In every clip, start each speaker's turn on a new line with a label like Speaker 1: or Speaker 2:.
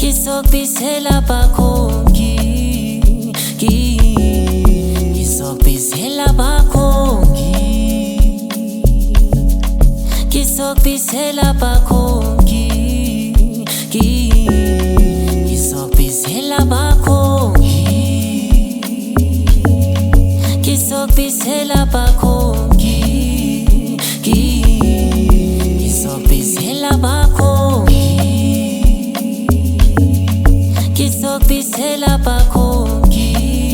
Speaker 1: Kisokubisela bakhongi, kisokubisela bakhongi, kisokubisela bakhongi, kisokubisela bakhongi, kisokubisela bakhongi, kisokubisela bakhongi, kisokubisela bakhongi,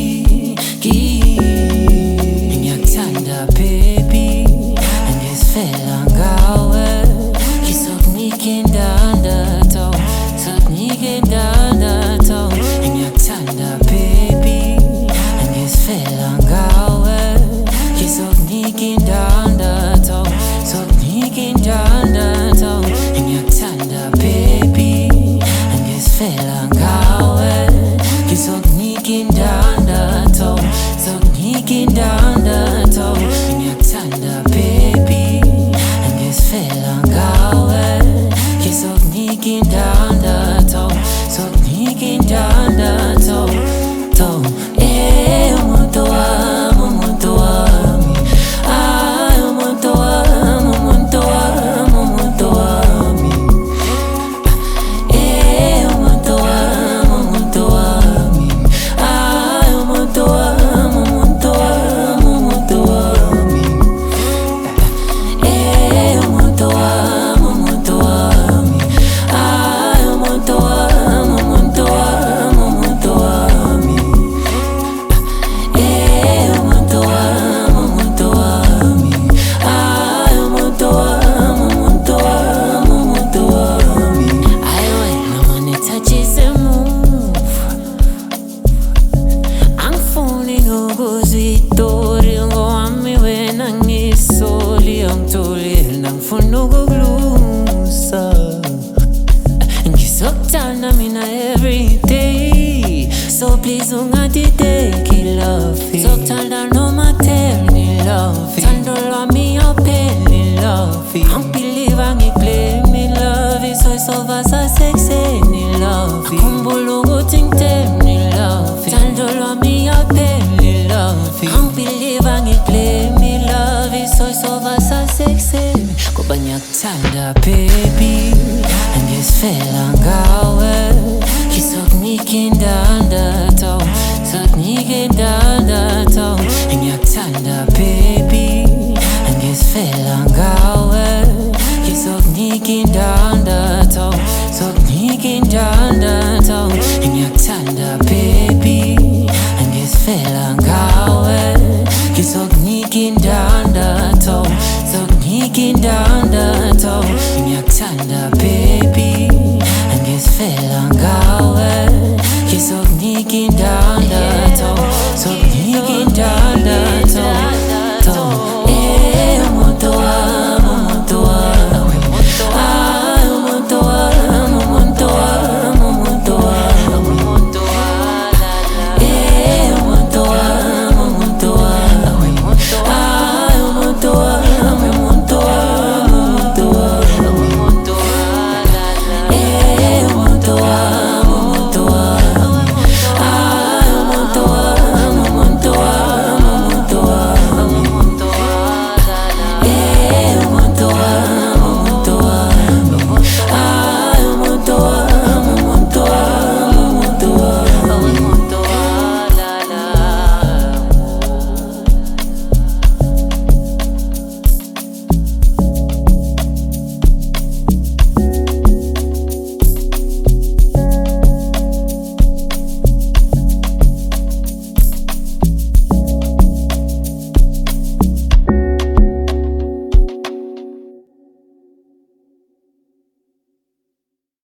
Speaker 1: ngiyakuthanda baby, ngisifela ngawe, ngizokunika indandatho, ngizokunika indandatho, ngiyakuthanda baby, ngisifela ngawe, ngizokunika indandatho, ngizokunika indandatho, ngiyakuthanda baby, ngisifela ngawe, ngizokunika indandatho, ngizokunika indandatho, ngiyakuthanda baby, ngisifela ngawe, ngizokunika indandatho, ngizokunika indandatho, umuntu wami, umuntu wami, ay umuntu wami, umuntu wami, umuntu wami, umuntu wami, umuntu wami, ay umuntu wami, umuntu wami, umuntu wami, umuntu wami, umuntu wami, ay umuntu wami, umuntu wami, umuntu wami, umuntu wami, umuntu wami, ay umuntu wami, umuntu wami, umuntu wami. Ay wena manithachise move, angifuni ukuzwa itori ngowami wena ngisoli, angitholile angifuni ukukulusa, ngizokuthanda mina everyday, so please ungadideki love, ngizokuthanda noma kutheni love, thando lwami awupheli love, angibelieve angiblame love, soyisova sasekuseni love, akhumbula ukuthi ngitheni love, thando lwami awupheli love, angibelieve angiblame love, soyisova sasekuseni, ngoba ngiyakuthanda baby, ngisifela ngawe, ngizokunika indandatho, ngizokunika indandatho, ngiyakuthanda baby, ngisifela ngawe, ngizokunika indandatho, ngizokunika indandatho, ngiyakuthanda baby, ngisifela ngawe, ngizokunika indandatho, ngizokunika indandatho, ngiyakuthanda baby, ngisifela ngawe, ngizokunika indandatho,